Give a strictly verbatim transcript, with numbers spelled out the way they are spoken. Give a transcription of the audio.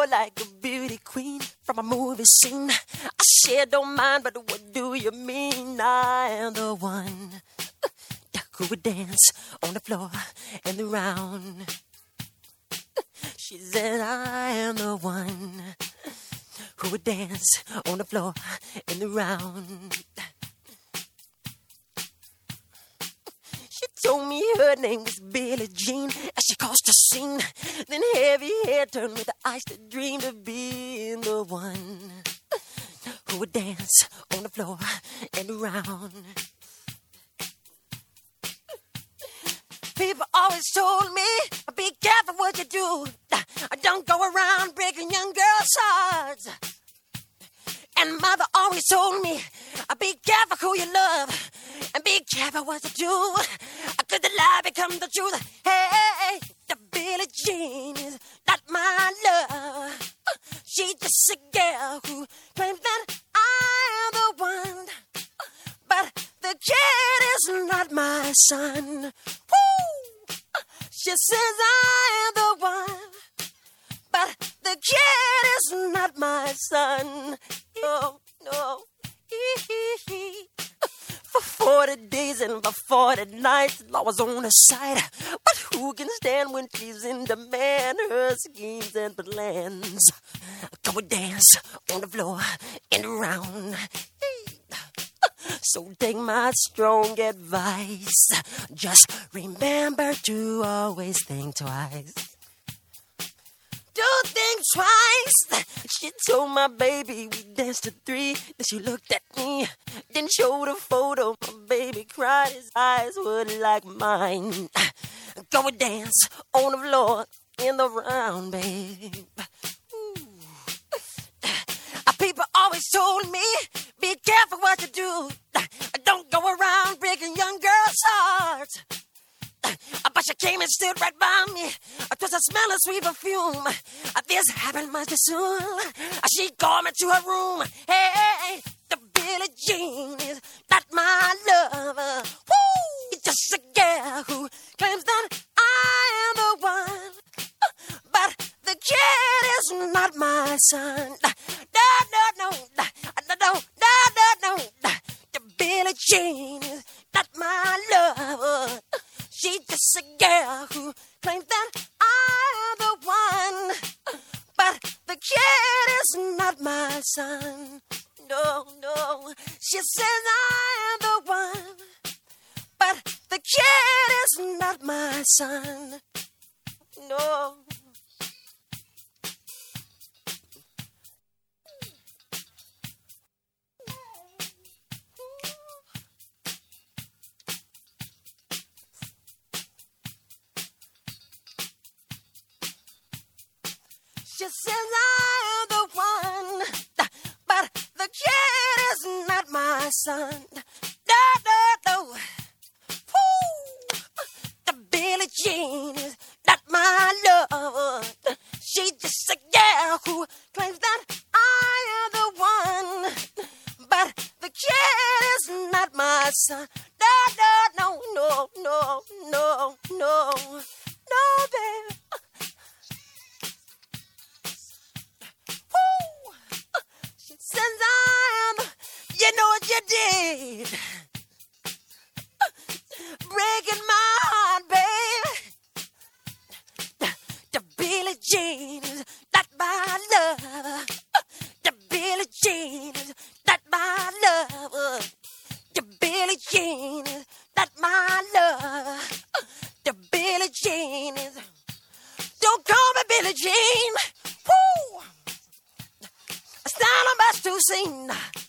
more like a beauty queen from a movie scene. I said don't mind, but what do you mean? I am the one who would dance on the floor and around. She said I am the one who would dance on the floor and around. She told me her name was Billie Jean as she crossed the scene. Then heavy hair turned with the eyes that dreamed of being the one who would dance on the floor and around. People always told me, be careful what you do. Don't go around breaking young girls' hearts. And mother always told me, be careful who you love. And be careful what you do. Cause the lie becomes the truth. Hey, the Billie Jean is not my love. She's just a girl who claims that I am the one. But the kid is not my son. Woo! She says I am the one. But the kid is not my son. No, no. For forty days and for forty nights, I was on her side. But who can stand when she's in demand? Her schemes and plans. Go and dance on the floor and around. So take my strong advice. Just remember to always think twice. Do think twice. She told my baby we danced to three. Then she looked at me, then showed a photo. My baby cried, his eyes were like mine. Go and dance on the floor in the round, babe. Ooh. People always told me, be careful what you do. Don't go around breaking young girls' hearts. But she came and stood right by me. It was a smell of sweet perfume. This happened much too soon. She called me to her room. Hey, the Billie Jean is not my lover. Woo! It's just a girl who claims that I am the one. But the kid is not my son. No, no, no, no, no, no, no, no. The Billie Jean is not my lover. She's just a girl who claims that I am the one. But the kid is not my son. No, no. She says I am the one. But the kid is not my son. No. She says I am the one, but the kid is not my son. No, no, no. Woo! The Billie Jean is not my lover. She's just a girl who claims that I am the one, but the kid is not my son. No, no, no, no, no, no, no, no, baby. Since I am, you know what you did, breaking my heart, babe. The, the Billie Jean is not my lover. The Billie Jean is not my lover. The Billie Jean is not my lover. The Billie Jean is. Don't call me Billie Jean. Woo! Stand on best to sing.